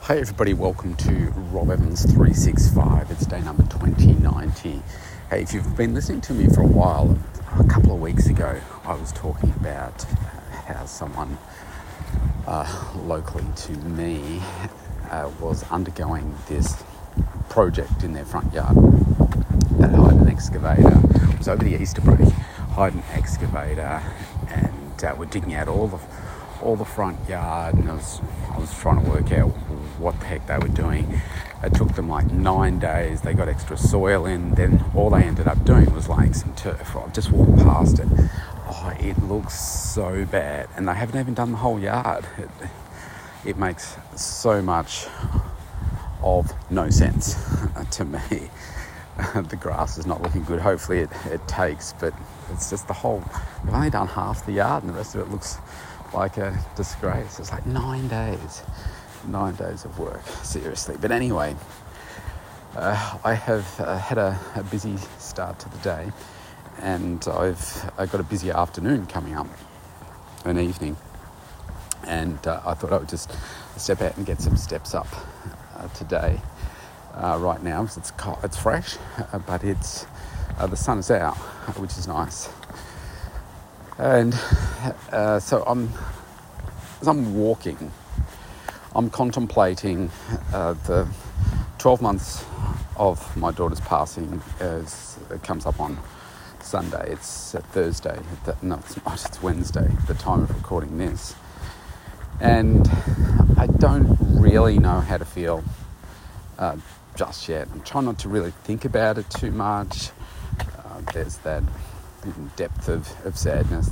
Hey everybody, welcome to Rob Evans 365. It's day number 2090. Hey, if you've been listening to me for a while, a couple of weeks ago I was talking about how someone locally to me was undergoing this project in their front yard. They hired an excavator. It was over the Easter break. Hired an excavator and were digging out all the front yard, and I was trying to work out what the heck they were doing. It took them like 9 days. They got extra soil in. Then all they ended up doing was laying some turf. I just walked past it. Oh, it looks so bad, and they haven't even done the whole yard. It makes so much of no sense to me. The grass is not looking good. Hopefully it takes, but it's just they've only done half the yard and the rest of it looks like a disgrace. It's like 9 days of work, seriously. But anyway, I have had a busy start to the day, and I've got a busy afternoon coming up, an evening, and I thought I would just step out and get some steps up today. Right now, it's fresh, but the sun is out, which is nice. And so as I'm walking, I'm contemplating the 12 months of my daughter's passing as it comes up on Sunday. It's Thursday. No, it's not. It's Wednesday, the time of recording this. And I don't really know how to feel just yet. I'm trying not to really think about it too much. There's that depth of sadness,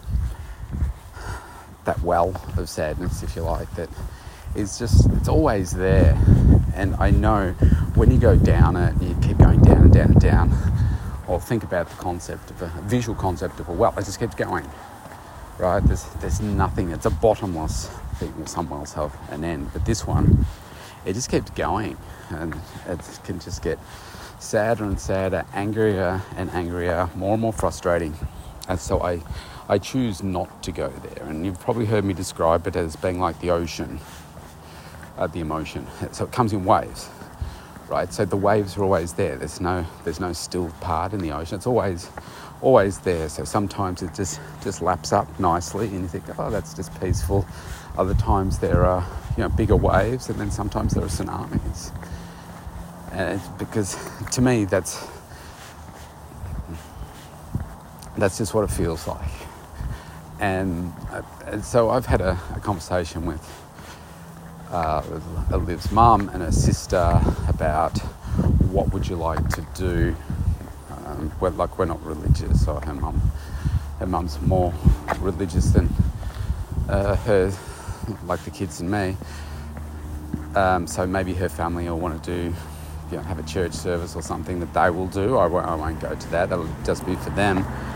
that well of sadness, if you like, that is just, it's always there. And I know when you go down it, you keep going down and down and down, or think about the concept of a visual concept of a well, it just keeps going, right? There's nothing, it's a bottomless thing. Some wells have an end, but this one, it just keeps going, and it can just get sadder and sadder, angrier and angrier, more and more frustrating. And so I choose not to go there. And you've probably heard me describe it as being like the ocean, the emotion. So it comes in waves, right? So the waves are always there. There's no still part in the ocean. It's always there. So sometimes it just laps up nicely, and you think, oh, that's just peaceful. Other times there are bigger waves, and then sometimes there are tsunamis. And because to me that's just what it feels like. And so I've had a conversation with Liv's mum and her sister about what would you like to do. We're not religious, so her mum's more religious than her, like the kids and me. So maybe her family will want to do, have a church service or something that they will do. I won't go to that. That'll just be for them.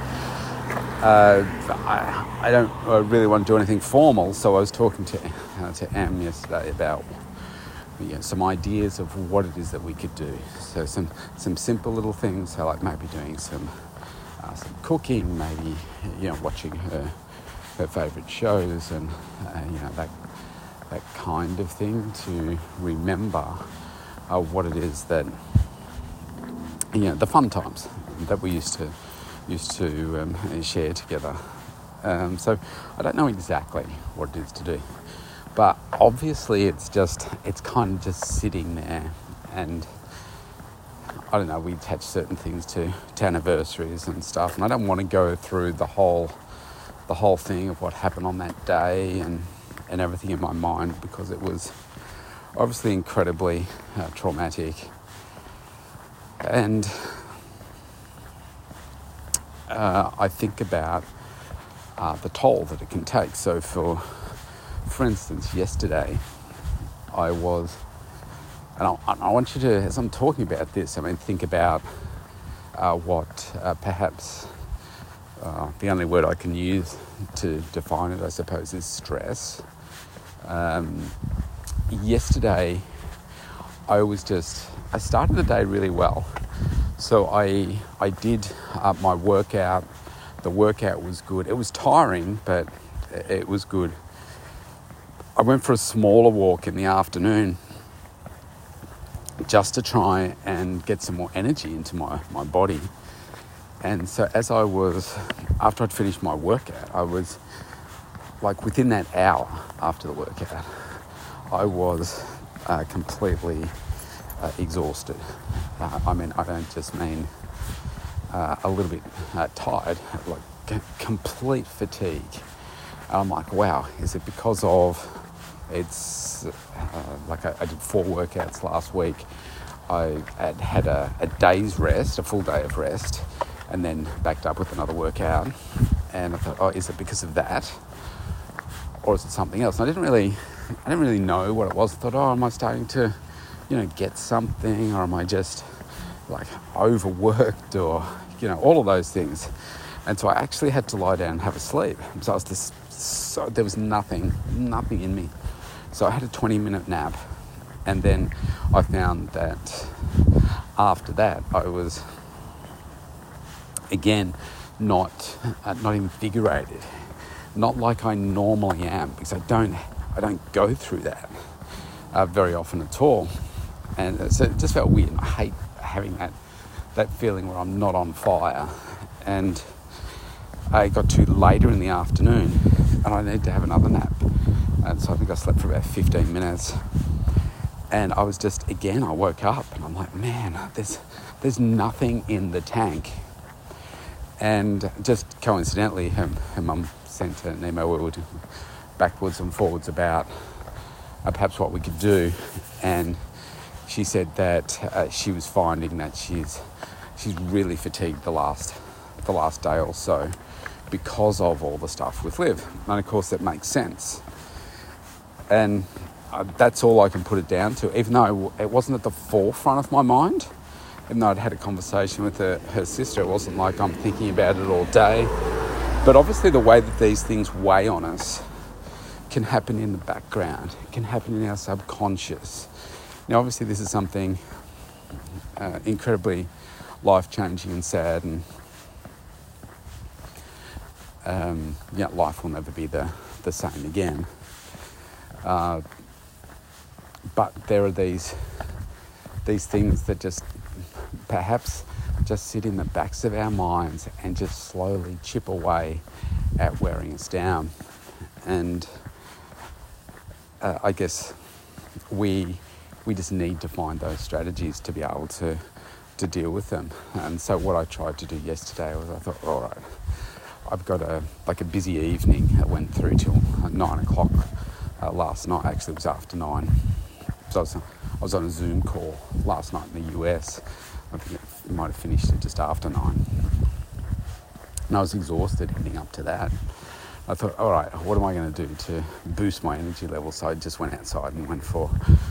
I don't really want to do anything formal, so I was talking to Am yesterday about some ideas of what it is that we could do. So some simple little things, so like maybe doing some cooking, maybe watching her favourite shows, and that kind of thing, to remember what it is that the fun times that we used to share together. So I don't know exactly what it is to do, but obviously it's kind of just sitting there. And I don't know, we attach certain things to anniversaries and stuff, and I don't want to go through the whole thing of what happened on that day and everything in my mind, because it was obviously incredibly traumatic. And I think about the toll that it can take. So for instance, yesterday I was, and I want you to, as I'm talking about this, think about what perhaps the only word I can use to define it, I suppose, is stress. Yesterday I started the day really well. So I did my workout. The workout was good. It was tiring, but it was good. I went for a smaller walk in the afternoon just to try and get some more energy into my body. And so after I'd finished my workout, I was like within that hour after the workout, I was completely exhausted. I don't just mean a little bit tired, like complete fatigue. And I'm like, wow, is it because of I did 4 workouts last week. I had a day's rest, a full day of rest, and then backed up with another workout. And I thought, oh, is it because of that? Or is it something else? And I didn't really know what it was. I thought, oh, am I starting to, get something, or am I just like overworked, or, all of those things. And so I actually had to lie down and have a sleep. So there was nothing in me. So I had a 20-minute nap, and then I found that after that I was again not invigorated, not like I normally am, because I don't go through that very often at all. And so it just felt weird. I hate having that feeling where I'm not on fire. And I got to later in the afternoon and I needed to have another nap. And so I think I slept for about 15 minutes. And I was I woke up and I'm like, man, there's nothing in the tank. And just coincidentally, her mum sent an email where we were backwards and forwards about perhaps what we could do. And she said that she was finding that she's really fatigued the last day or so because of all the stuff with Liv. And of course that makes sense. And that's all I can put it down to, even though it wasn't at the forefront of my mind. Even though I'd had a conversation with her sister, it wasn't like I'm thinking about it all day. But obviously the way that these things weigh on us can happen in the background. It can happen in our subconscious. Now, obviously this is something incredibly life-changing and sad, and life will never be the same again. But there are these things that just perhaps just sit in the backs of our minds and just slowly chip away at wearing us down. And I guess we just need to find those strategies to be able to deal with them. And so what I tried to do yesterday was I thought, all right, I've got a busy evening that went through till 9 o'clock last night. Actually, it was after 9. So I was on a Zoom call last night in the US. I think it might have finished at just after 9. And I was exhausted heading up to that. I thought, all right, what am I going to do to boost my energy level? So I just went outside and went for,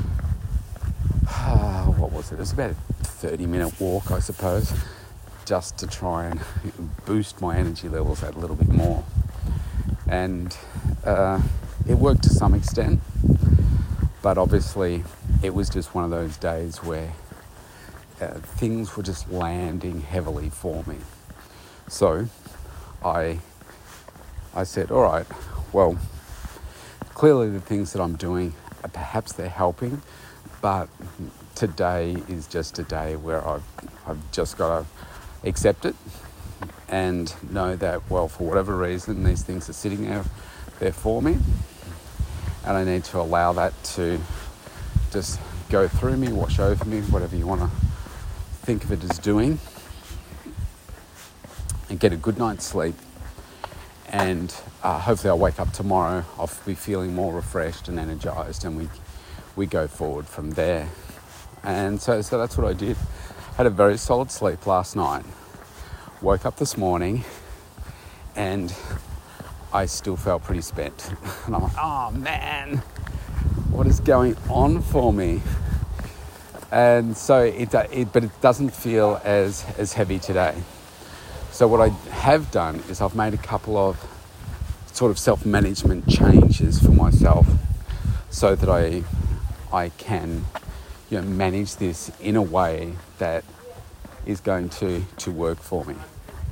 what was it? It was about a 30-minute walk, I suppose, just to try and boost my energy levels that little bit more. And it worked to some extent, but obviously it was just one of those days where things were just landing heavily for me. So I said, all right, well, clearly the things that I'm doing, perhaps they're helping, but today is just a day where I've just got to accept it and know that, well, for whatever reason, these things are sitting there for me, and I need to allow that to just go through me, wash over me, whatever you want to think of it as doing, and get a good night's sleep. And hopefully I'll wake up tomorrow, I'll be feeling more refreshed and energized, and we go forward from there. And so that's what I did. Had a very solid sleep last night. Woke up this morning and I still felt pretty spent. And I'm like, oh man, what is going on for me? And so but it doesn't feel as heavy today. So what I have done is I've made a couple of sort of self-management changes for myself so that I can manage this in a way that is going to work for me.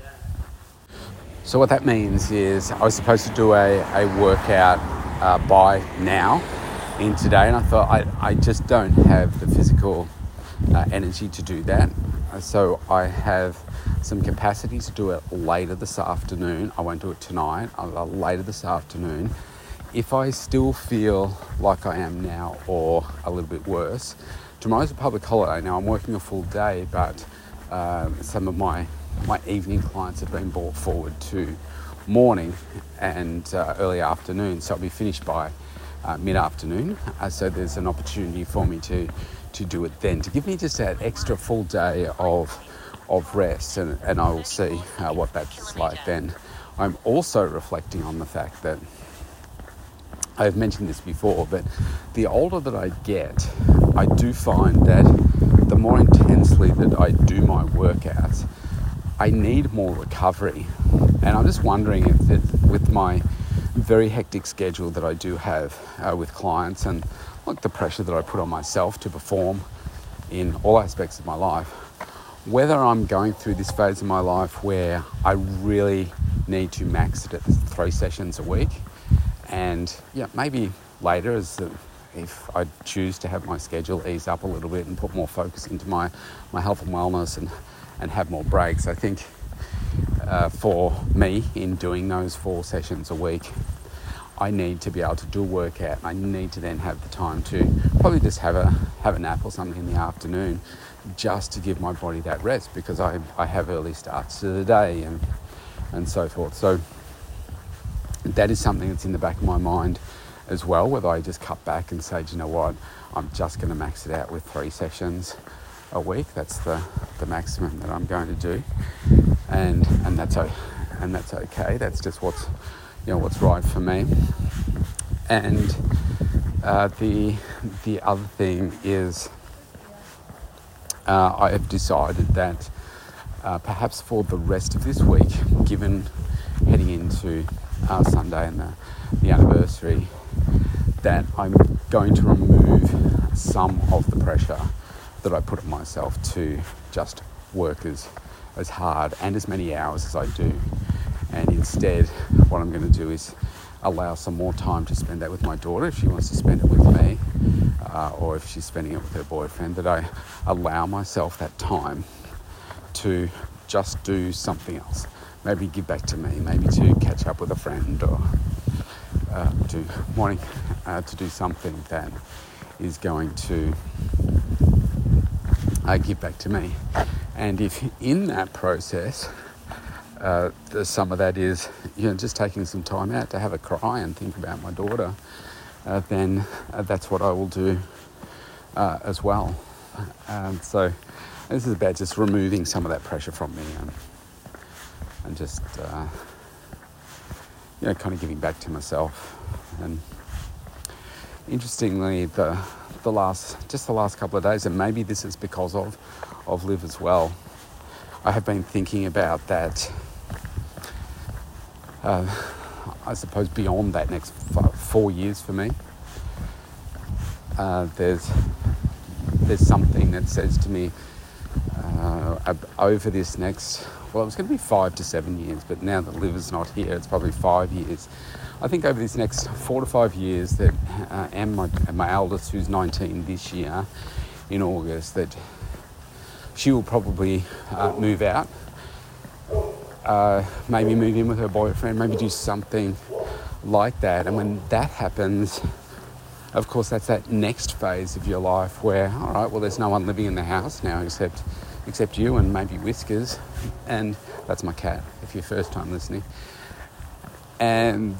So what that means is I was supposed to do a workout by now in today, and I thought I just don't have the physical energy to do that. So I have some capacity to do it later this afternoon. I won't do it tonight, later this afternoon. If I still feel like I am now or a little bit worse, tomorrow's a public holiday. Now I'm working a full day, but some of my evening clients have been brought forward to morning and early afternoon, so I'll be finished by mid-afternoon. So there's an opportunity for me to do it then, to give me just that extra full day of rest, and I will see what that's like then. I'm also reflecting on the fact that I've mentioned this before, but the older that I get, I do find that the more intensely that I do my workouts, I need more recovery. And I'm just wondering if with my very hectic schedule that I do have with clients, and like the pressure that I put on myself to perform in all aspects of my life, whether I'm going through this phase of my life where I really need to max it at 3 sessions a week, and maybe later, if I choose to have my schedule ease up a little bit and put more focus into my health and wellness and have more breaks. I think for me, in doing those 4 sessions a week, I need to be able to do a workout. I need to then have the time to probably just have a nap or something in the afternoon, just to give my body that rest, because I have early starts to the day and so forth. So that is something that's in the back of my mind as well, whether I just cut back and say, do you know what, I'm just going to max it out with 3 sessions a week. That's the maximum that I'm going to do, and that's okay. That's just what's right for me. And the other thing is, I have decided that perhaps for the rest of this week, given heading into Sunday and the anniversary, that I'm going to remove some of the pressure that I put on myself to just work as hard and as many hours as I do. And instead, what I'm going to do is allow some more time to spend that with my daughter, if she wants to spend it with me, or if she's spending it with her boyfriend, that I allow myself that time to just do something else. Maybe give back to me, maybe to catch up with a friend, or to do something that is going to give back to me. And if in that process, some of that is, just taking some time out to have a cry and think about my daughter, then that's what I will do as well. So this is about just removing some of that pressure from me and just kind of giving back to myself. And interestingly, the last couple of days, and maybe this is because of Liv as well, I have been thinking about that. I suppose beyond that next 4 years for me, there's something that says to me over this next, well, it was going to be 5 to 7 years, but now that Liv is not here, it's probably 5 years. I think over this next 4 to 5 years that my eldest, who's 19 this year, in August, that she will probably move out, maybe move in with her boyfriend, maybe do something like that. And when that happens, of course, that's that next phase of your life where, all right, well, there's no one living in the house now except you and maybe Whiskers, and that's my cat, if you're first time listening. And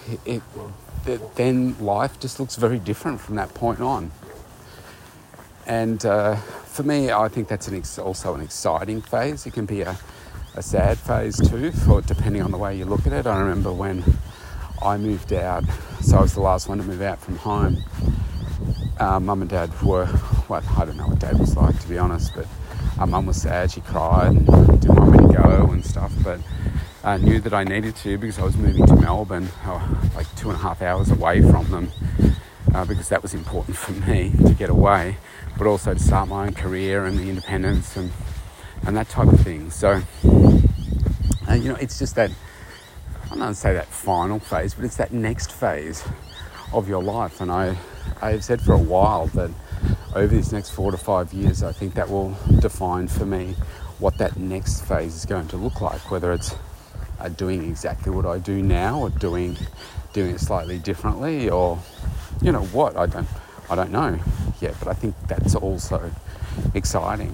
then life just looks very different from that point on. And for me, I think that's also an exciting phase. It can be a sad phase too, depending on the way you look at it. I remember when I moved out, so I was the last one to move out from home. Mum and Dad were, well, I don't know what Dad was like, to be honest, but Mum was sad. She cried and didn't want me to go and stuff, but I knew that I needed to, because I was moving to Melbourne, like 2.5 hours away from them, because that was important for me to get away, but also to start my own career and the independence and that type of thing. So, it's just that, I don't want to say that final phase, but it's that next phase of your life. And I have said for a while that over this next 4 to 5 years, I think that will define for me what that next phase is going to look like, whether it's doing exactly what I do now or doing it slightly differently, or what, I don't know yet, but I think that's also exciting.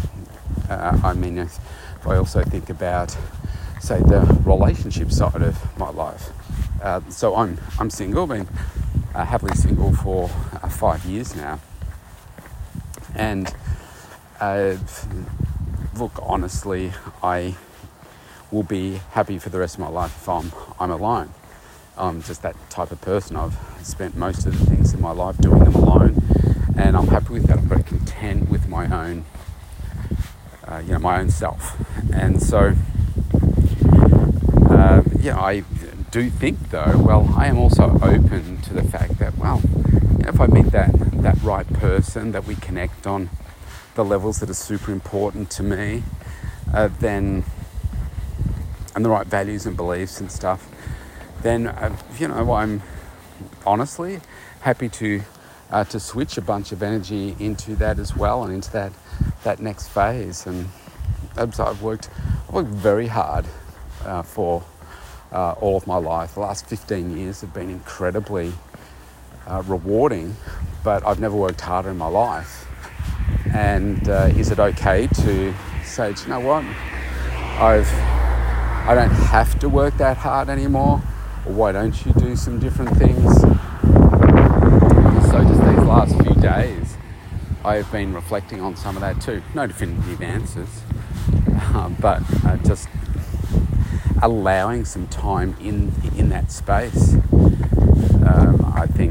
If I also think about, say, the relationship side of my life, so I'm single, been happily single for 5 years now, and look, honestly, I will be happy for the rest of my life if I'm alone. I'm just that type of person. I've spent most of the things in my life doing them alone, and I'm happy with that. I'm very content with my own, my own self. And so, I do think, though, well, I am also open to the fact that, well, if I meet that right person, that we connect on the levels that are super important to me, then, and the right values and beliefs and stuff, then, I'm honestly happy to switch a bunch of energy into that as well, and into that next phase. And I've worked very hard for all of my life. The last 15 years have been incredibly rewarding, but I've never worked harder in my life. And is it okay to say, do you know what, I don't have to work that hard anymore? Or why don't you do some different things? So just these last few days, I have been reflecting on some of that too. No definitive answers, but just allowing some time in that space. I think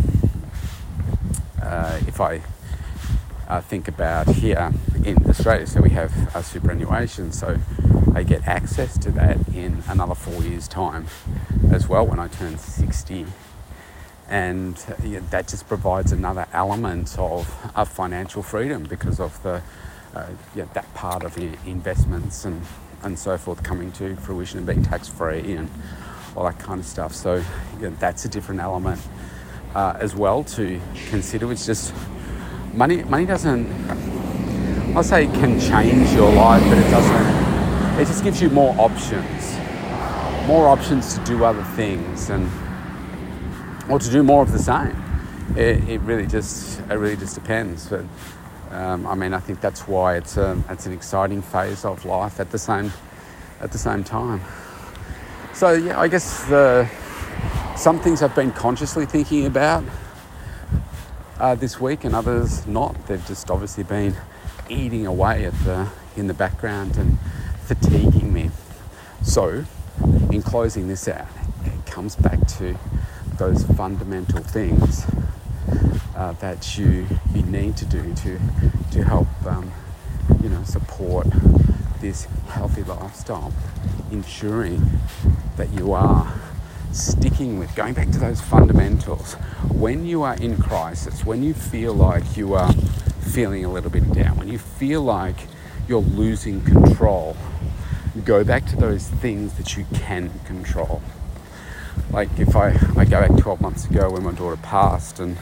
if I think about here in Australia, so we have a superannuation, so I get access to that in another 4 years' time as well when I turn 60. And that just provides another element of financial freedom because of the that part of investments and so forth coming to fruition and being tax-free and all that kind of stuff. So that's a different element as well to consider. It's just money doesn't, I'll say it can change your life, but it doesn't. It just gives you more options to do other things or to do more of the same. It really just depends. But I think that's why it's an exciting phase of life at the same time. So I guess some things I've been consciously thinking about this week, and others not. They've just obviously been eating away in the background and fatiguing me. So, in closing this out, it comes back to those fundamental things that you need to do to help support this healthy lifestyle, ensuring that you are sticking with going back to those fundamentals. When you are in crisis, when you feel like you are feeling a little bit down, when you feel like you're losing control, go back to those things that you can control. Like if I go back 12 months ago when my daughter passed, and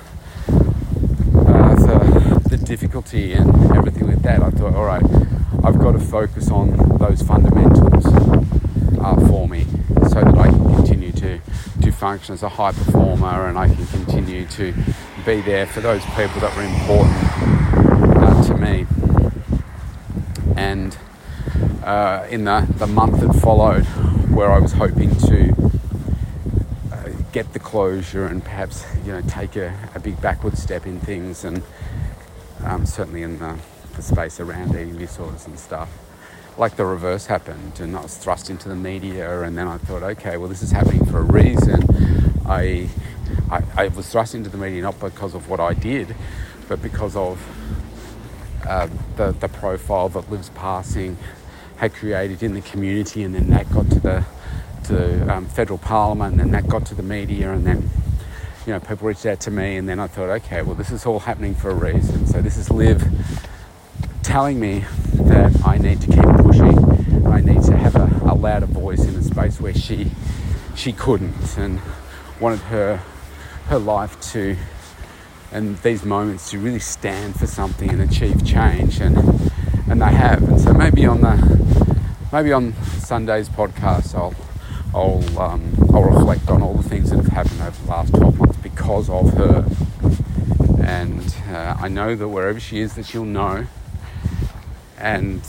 the difficulty and everything with that, I thought, all right, I've got to focus on those fundamentals for me so that I can continue to function as a high performer, and I can continue to be there for those people that were important to me. And in the month that followed, where I was hoping to get the closure and perhaps take a big backward step in things, and certainly in the space around eating disorders and stuff, like the reverse happened, and I was thrust into the media, and then I thought, okay, well, this is happening for a reason. I was thrust into the media not because of what I did, but because of the profile that Liv's passing had created in the community, and then that got to federal parliament, and then that got to the media, and then people reached out to me, and then I thought, okay, well, this is all happening for a reason. So this is Liv telling me that I need to keep pushing. I need to have a louder voice in a space where she couldn't, and wanted her life to and these moments to really stand for something and achieve change, and they have. And so maybe on Sunday's podcast, I'll reflect on all the things that have happened over the last 12 months because of her. And I know that wherever she is, that she'll know. And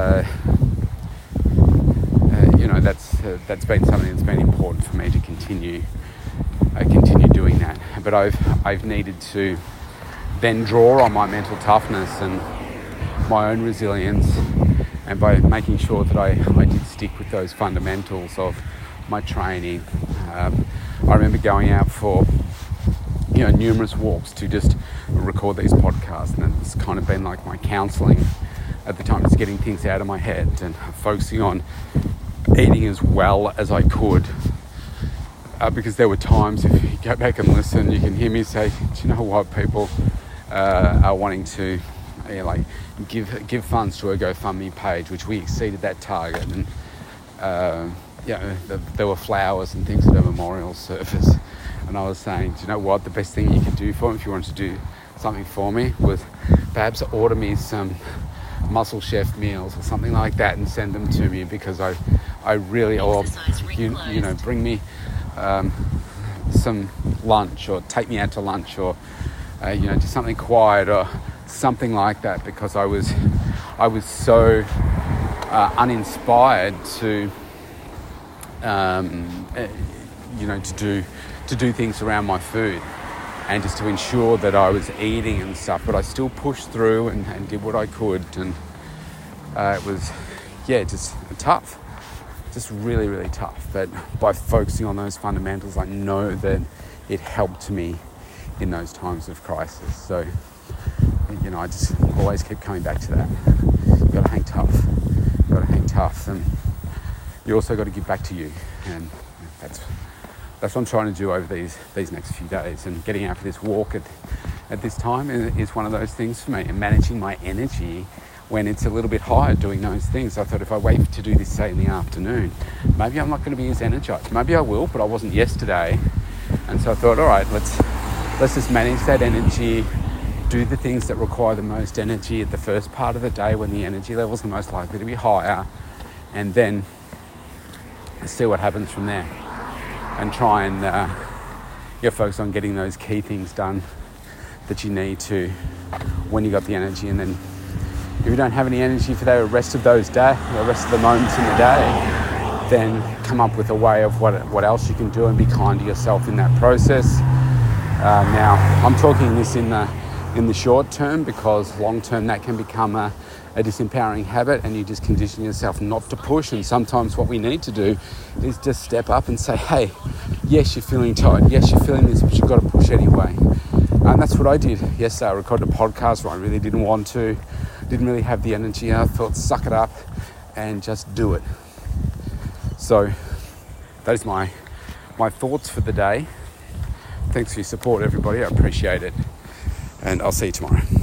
that's been something that's been important for me to continue doing that. But I've needed to then draw on my mental toughness and my own resilience, and by making sure that I did stick with those fundamentals of my training. I remember going out for numerous walks to just record these podcasts, and it's kind of been like my counselling at the time, just getting things out of my head and focusing on eating as well as I could, because there were times, if you go back and listen, you can hear me say, do you know what, people are wanting to give funds to a GoFundMe page, which we exceeded that target, and there were flowers and things at a memorial service, and I was saying, do you know what, the best thing you could do for me, if you wanted to do something for me, was perhaps order me some Muscle Chef meals or something like that and send them to me, because I really, or bring me some lunch, or take me out to lunch, or do something quiet or something like that, because I was so uninspired to do things around my food, and just to ensure that I was eating and stuff. But I still pushed through and did what I could, and it was just tough, just really, really tough. But by focusing on those fundamentals, I know that it helped me in those times of crisis. So I just always keep coming back to that. You've got to hang tough, and you also got to give back to you, and that's what I'm trying to do over these next few days. And getting out for this walk at this time is one of those things for me, and managing my energy when it's a little bit higher, doing those things. I thought, if I wait to do this, say, in the afternoon, maybe I'm not going to be as energized. Maybe I will, but I wasn't yesterday. And so I thought, all right, let's just manage that energy, do the things that require the most energy at the first part of the day when the energy levels are most likely to be higher, and then see what happens from there, and try and focus on getting those key things done that you need to when you got the energy. And then if you don't have any energy for the rest of those days, the rest of the moments in the day, then come up with a way of what else you can do, and be kind to yourself in that process. Now, I'm talking this in the short term, because long term that can become a disempowering habit, and you just condition yourself not to push. And sometimes what we need to do is just step up and say, hey, yes, you're feeling tired, yes, you're feeling this, but you've got to push anyway. And that's what I did yesterday. I recorded a podcast where I really didn't want to, didn't really have the energy. I thought, suck it up and just do it. So those are my thoughts for the day. Thanks for your support, everybody. I appreciate it. And I'll see you tomorrow.